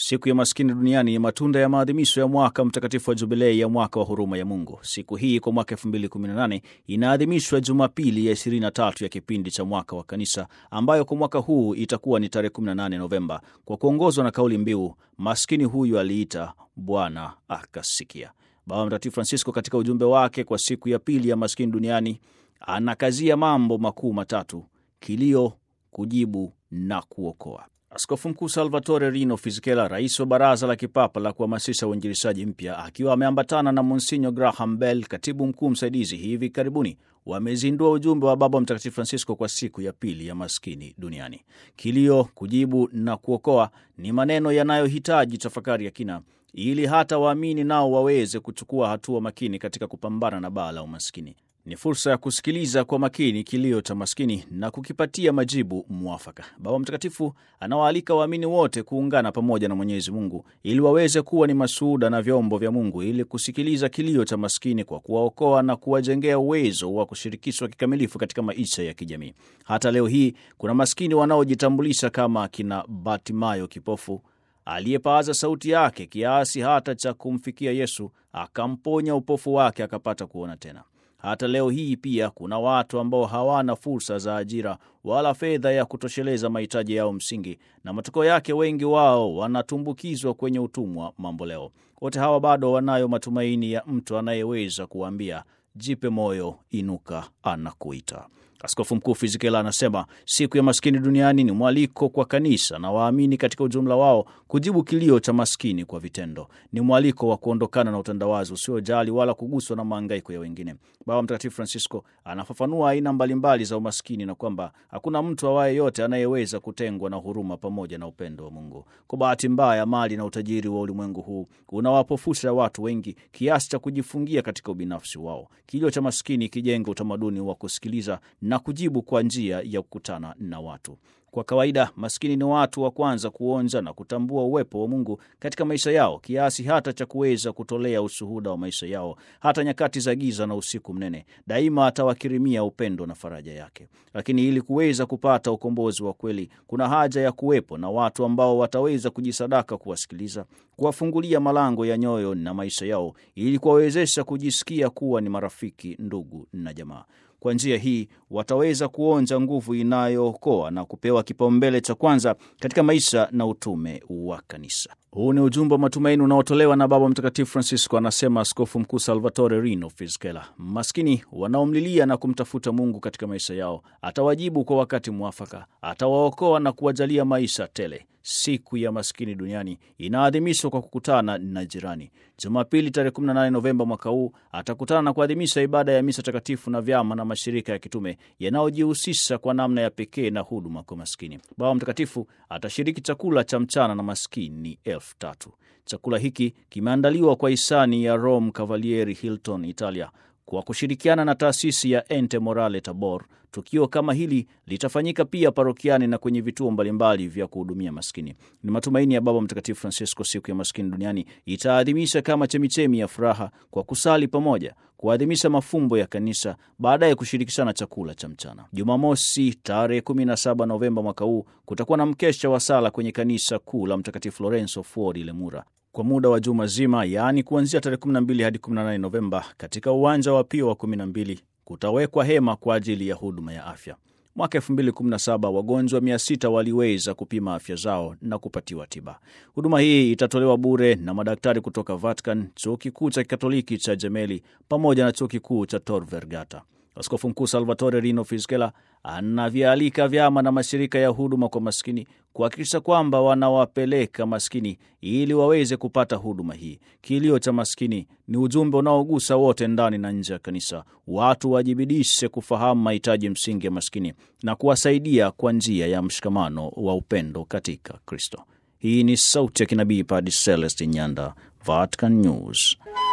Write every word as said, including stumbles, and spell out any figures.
Siku ya maskini duniani ni matunda ya maadhimisho ya mwaka mtakatifu wa jubilei ya mwaka wa huruma ya Mungu. Siku hii kwa mwaka elfu mbili kumi na nane inaadhimishwa Jumapili ya ishirini na tatu ya kipindi cha mwaka wa kanisa, ambayo kwa mwaka huu itakuwa ni tarehe kumi na nane Novemba, kwa kuongozwa na kauli mbiu maskini huyu aliita, Bwana akasikia. Baba Mtakatifu Francisco katika ujumbe wake kwa siku ya pili ya maskini duniani anakazia mambo makuu matatu: kilio, kujibu na kuokoa. Askofu Mkuu Salvatore Rino Fisichella, rais wa Baraza la Kipapa la Kuhamasisha Uinjilishaji Mpya, akiwa ameambatana na Monsignor Graham Bell, katibu mkuu msaidizi, hivi karibuni wamezindua ujumbe wa Baba Mtakatifu Francisco kwa siku ya pili ya maskini duniani. Kilio, kujibu na kuokoa ni maneno yanayohitaji tafakari ya kina, ili hata waamini nao waweze kuchukua hatua makini katika kupambana na baa la umaskini. Ni fursa ya kusikiliza kwa makini kilio cha maskini na kukipatia majibu mwafaka. Baba Mtakatifu anawaalika waamini wote kuungana pamoja na Mwenyezi Mungu ili waweze kuwa ni mashuhuda na vyombo vya Mungu, ili kusikiliza kilio cha maskini kwa kuwaokoa na kuwajengea uwezo wa kushirikishwa kikamilifu katika maisha ya kijamii. Hata leo hii kuna maskini wanaojitambulisha kama kina Bartimayo kipofu, aliyepaaza sauti yake kiasi hata cha kumfikia Yesu, akamponya upofu wake akapata kuona tena. Hata leo hii pia kuna watu ambao hawana fursa za ajira wala fedha ya kutosheleza mahitaji yao msingi, na matokeo yake wengi wao wanatumbukizwa kwenye utumwa mambo leo. Wote hawa bado wanayo matumaini ya mtu anayeweza kuambia, jipe moyo, inuka, anakuita. Askofu Mkuu Fisichella anasema siku ya maskini duniani ni mwaliko kwa kanisa na waamini katika ujumla wao kujibu kilio cha maskini kwa vitendo. Ni mwaliko wa kuondokana na utandawazi usiojali wala kuguswa na mahangaiko ya wengine. Baba Mtakatifu Francisco anafafanua aina mbalimbali za umaskini na kwamba hakuna mtu awaye yote anayeweza kutengwa na huruma pamoja na upendo wa Mungu. Kwa bahati mbaya, mali na utajiri wa ulimwengu huu unawapofusha watu wengi kiasi cha kujifungia katika ubinafsi wao. Kilio cha maskini kijenga utamaduni wa kusikiliza na kujibu kwa njia ya kukutana na watu. Kwa kawaida, maskini ni watu wa kwanza kuonja na kutambua uwepo wa Mungu katika maisha yao, kiasi hata cha kuweza kutolea ushuhuda wa maisha yao hata nyakati za giza na usiku mnene. Daima atawakirimia upendo na faraja yake. Lakini ili kuweza kupata ukombozi wa kweli, kuna haja ya kuwepo na watu ambao wataweza kujisadaka kuwasikiliza, kuwafungulia malango ya nyoyo na maisha yao, ili kuwawezesha kujisikia kuwa ni marafiki, ndugu na jamaa. Kwa njia hii wataweza kuonja nguvu inayookoa na kupewa kipaumbele cha kwanza katika maisha na utume wa kanisa. Huu ni ujumbe wa matumaini unaotolewa na Baba Mtakatifu Francisco, anasema Askofu Mkuu Salvatore Rino Fisichella. Maskini wanaomlilia na kumtafuta Mungu katika maisha yao atawajibu kwa wakati mwafaka, atawaokoa na kuwajalia maisha tele. Siku ya maskini duniani inaadhimishwa kwa kukutana na jirani. Jumapili tarehe kumi na nane Novemba mwaka huu atakutana na kuadhimisha ibada ya misa takatifu na vyama na mashirika ya kitume yanayojihusisha kwa namna ya pekee na huduma kwa maskini. Baba Mtakatifu atashiriki chakula cha mchana na maskini elfu tatu. Chakula hiki kimeandaliwa kwa hisani ya Rome Cavalieri Hilton, Italia, kwa kushirikiana na taasisi ya Ente Morale Tabor. Tukio kama hili litafanyika pia parokiani na kwenye vituo mbalimbali vya kuhudumia maskini. Ni matumaini ya Baba Mtakatifu Francisco siku ya maskini duniani itaadhimisha kama chemichemi ya furaha kwa kusali pamoja, kuadhimisha mafumbo ya kanisa, baadaye kushirikishana chakula cha mchana. Jumamosi tarehe kumi na saba Novemba mwaka huu kutakuwa na mkesha wa sala kwenye kanisa kuu la Mtakatifu Lorenzo Fuori Lemura kwa muda wa juma zima, yaani kuanzia tarehe kumi na mbili hadi kumi na nane Novemba. Katika uwanja wa Pio wa kumi na mbili kutawekwa hema kwa ajili ya huduma ya afya. Mwaka elfu mbili kumi na saba wagonjwa mia sita waliweza kupima afya zao na kupatiwa tiba. Huduma hii itatolewa bure na madaktari kutoka Vatican, chuo kikuu cha Katoliki cha Gemelli pamoja na chuo kikuu cha Tor Vergata. Askofu Mkuu Salvatore Rino Fisichella anavialika vyama na mashirika ya huduma kwa maskini kuhakikisha kwamba wanawapeleka maskini ili waweze kupata huduma hii. Kilio cha maskini ni ujumbe unaogusa wote ndani na nje ya kanisa. Watu wajibidishe kufahamu mahitaji msingi ya maskini na kuwasaidia kwa njia ya mshikamano wa upendo katika Kristo. Hii ni sauti ya kinabii Padre Celestin Nyanda, Vatican News.